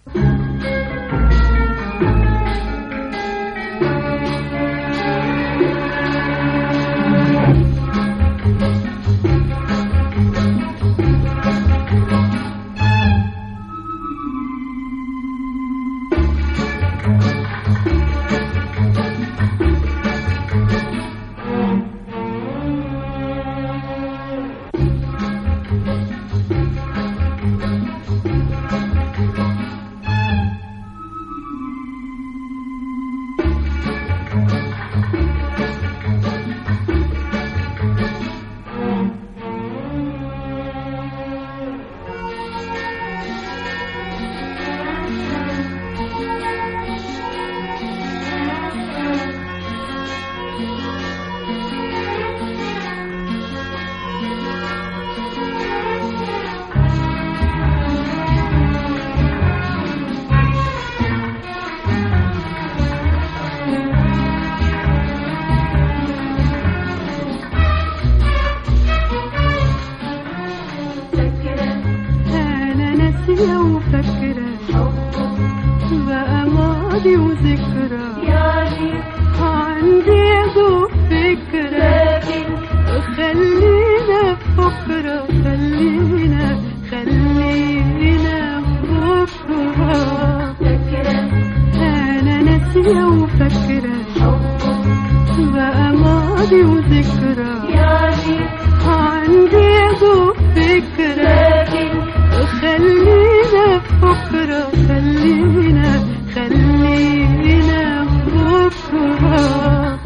لو فاكرة بقى ماضي وذكرى، يعني عندي يدوب فكرة، لكن خلينا في بكرة، خلينا بكرة. فاكرة أنا ناسية وفاكرة بقى ماضي وذكرى، يعني عندي يدوب فكرة، لكن خلينا في بكرة، خلينا بكرة.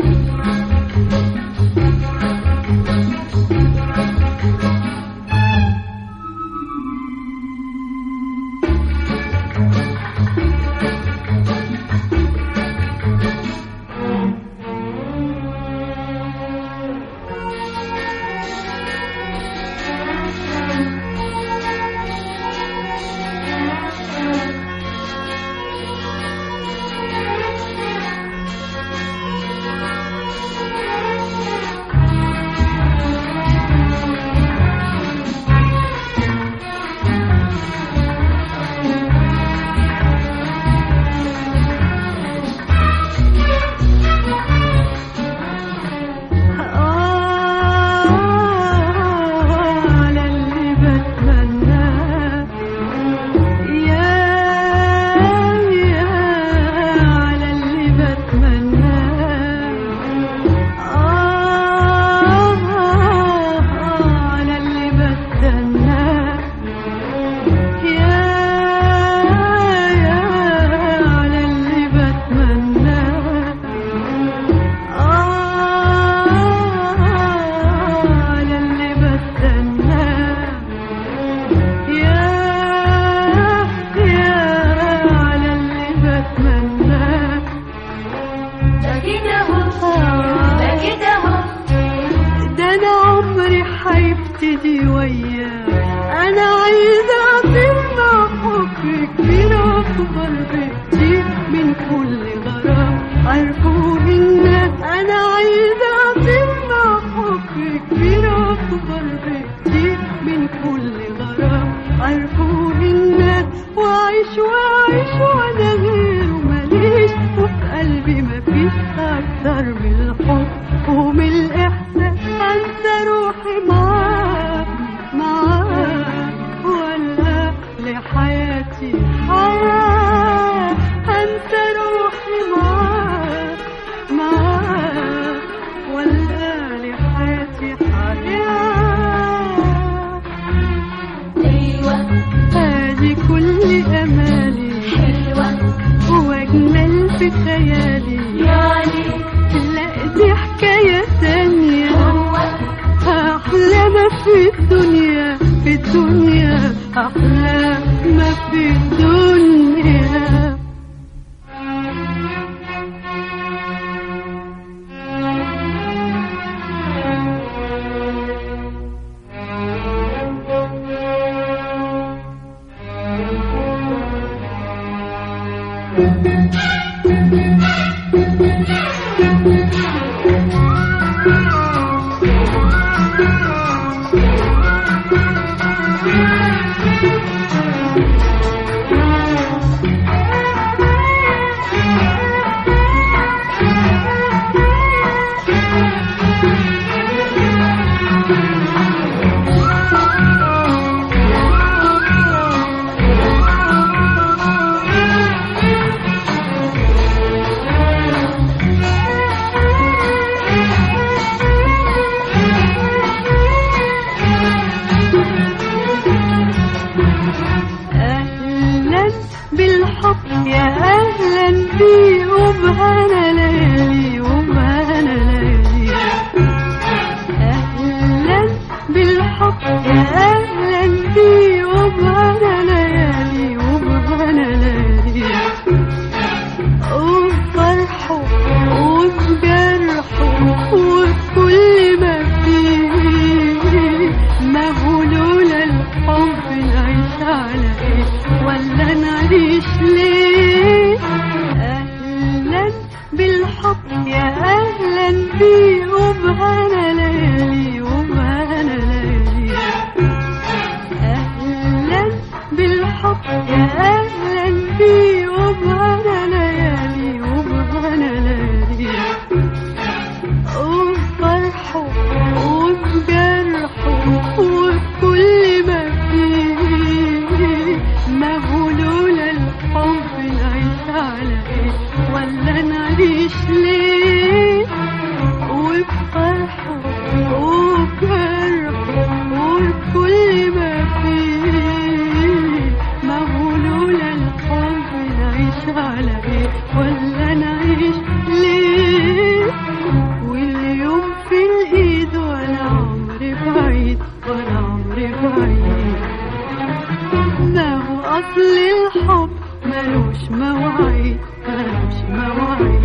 هيبتدي وياه، أنا عايزة أطلع حب كبير أكبر بكتير من كل غرام عرفوه الناس. أنا عايزة أطلع حب كبير أكبر بكتير من كل غرام عرفوه الناس، وأعيش وأنا غيره ماليش، وفي قلبي مفيش أكتر من الحب ومن الإحساس. أنسى روحي معاك ولا لحياتي حياة، أنسى روحي معاك ولا لحياتي حياة. أيوة هذه كل أمالي حلوة وأجمل في خيالي، يعني لا دي حكاية تانية، هو أحلى ما في الدنيا، أحلى ما في الدنيا. بالحب يا أهلا بي وبهنا ليالي وبهنا ليالي. أهلا بالحب يا أهلا بي وبهنا ليالي وبهنا ليالي. وبفرحه وبجرحه وبكل ما فيه، ما هو لولا الحب نعيش على ايه ولا نعيش ليه. أهلا بالحب يا أهلا بي وبهنا ليالي وبهنا ليالي. أهلا بالحب يا أهلا بي وبهنا ليالي وبهنا ليالي. وبفرحه وبجرحه وبكل ما فيه، ما هو لولا الحب نعيش على ايه ولا نعيش ليه. وبفرحه وبجرحه وبكل ما فيه، ما هو لولا الحب نعيش على ايه ولا نعيش ليه. واليوم في الايد ولا عمري بعيد ولا عمري بعيد، ما هو اصل الحب ملوش مواعيد ملوش مواعيد.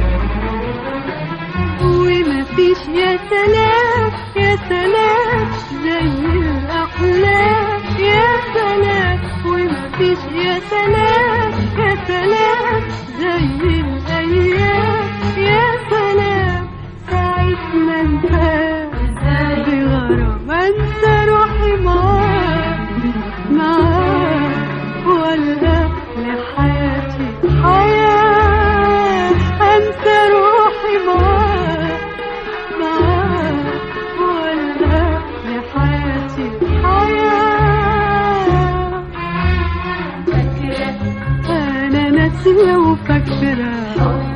وما فيش يا سلام يا سلام زي الاحلام يا سلام. وما فيش يا سلام يا سلام زي الايام يا سلام. ساعة ما انساك بغرام انسى روحي معاك معاك، والقى لحياتي حياة. انسى روحي معاك معاك، والقى لحياتي حياة. فاكرة انا ناسية وفاكرة